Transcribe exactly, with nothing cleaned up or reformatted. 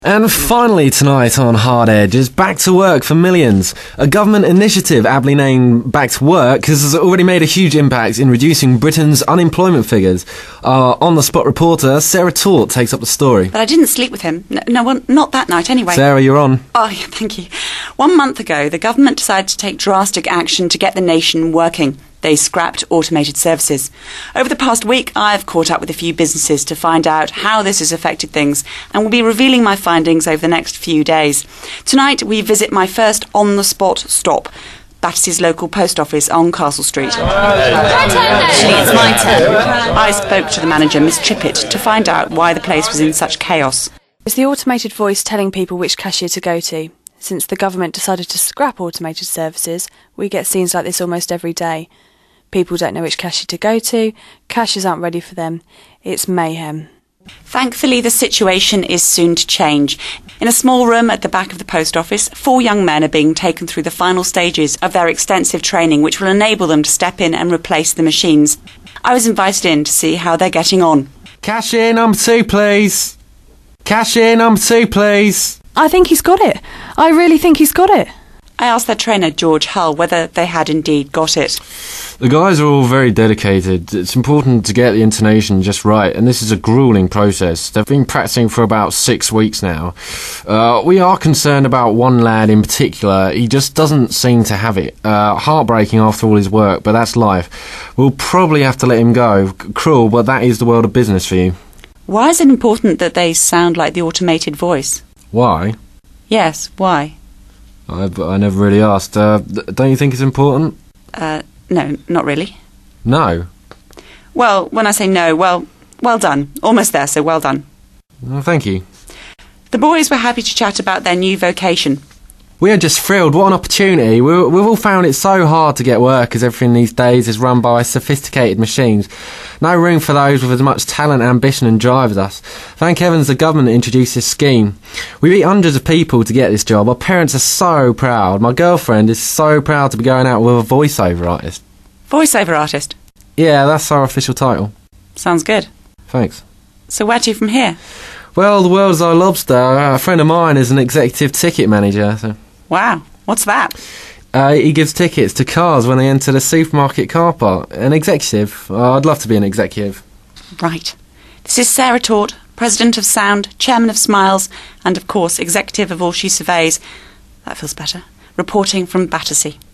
And finally tonight on Hard Edge is Back to Work for Millions. A government initiative aptly named Back to Work has already made a huge impact in reducing Britain's unemployment figures. Our on-the-spot reporter, Sarah Tort, takes up the story. But I didn't sleep with him. No, no well, not that night anyway. Sarah, you're on. Oh, yeah, thank you. One month ago, the government decided to take drastic action to get the nation working. They scrapped automated services. Over the past week, I've caught up with a few businesses to find out how this has affected things, and will be revealing my findings over the next few days. Tonight, we visit my first on-the-spot stop, Battersea's local post office on Castle Street. My turn, actually, it's my turn. I spoke to the manager, Miss Trippett, to find out why the place was in such chaos. It's the automated voice telling people which cashier to go to. Since the government decided to scrap automated services, we get scenes like this almost every day. People don't know which cashier to go to, cashiers aren't ready for them. It's mayhem. Thankfully, the situation is soon to change. In a small room at the back of the post office, four young men are being taken through the final stages of their extensive training, which will enable them to step in and replace the machines. I was invited in to see how they're getting on. Cashier number two, please. Cashier number two, please. I think he's got it. I really think he's got it. I asked their trainer, George Hull, whether they had indeed got it. The guys are all very dedicated. It's important to get the intonation just right, and this is a gruelling process. They've been practicing for about six weeks now. Uh, we are concerned about one lad in particular. He just doesn't seem to have it. Uh, heartbreaking after all his work, but that's life. We'll probably have to let him go. C- cruel, but that is the world of business for you. Why is it important that they sound like the automated voice? Why? Yes, why? I, I never really asked. Uh, don't you think it's important? Uh, no, not really. No. Well, when I say no, well, well done. Almost there, so well done. Well, thank you. The boys were happy to chat about their new vocation. We are just thrilled. What an opportunity. We, we've all found it so hard to get work as everything these days is run by sophisticated machines. No room for those with as much talent, ambition and drive as us. Thank heavens the government introduced this scheme. We beat hundreds of people to get this job. Our parents are so proud. My girlfriend is so proud to be going out with a voiceover artist. Voiceover artist? Yeah, that's our official title. Sounds good. Thanks. So where to from here? Well, the world's our lobster. A friend of mine is an executive ticket manager. So. Wow, what's that? Uh, he gives tickets to cars when they enter the supermarket car park. An executive. Oh, I'd love to be an executive. Right. This is Sarah Tort, President of Sound, Chairman of Smiles, and of course Executive of All She Surveys. That feels better. Reporting from Battersea.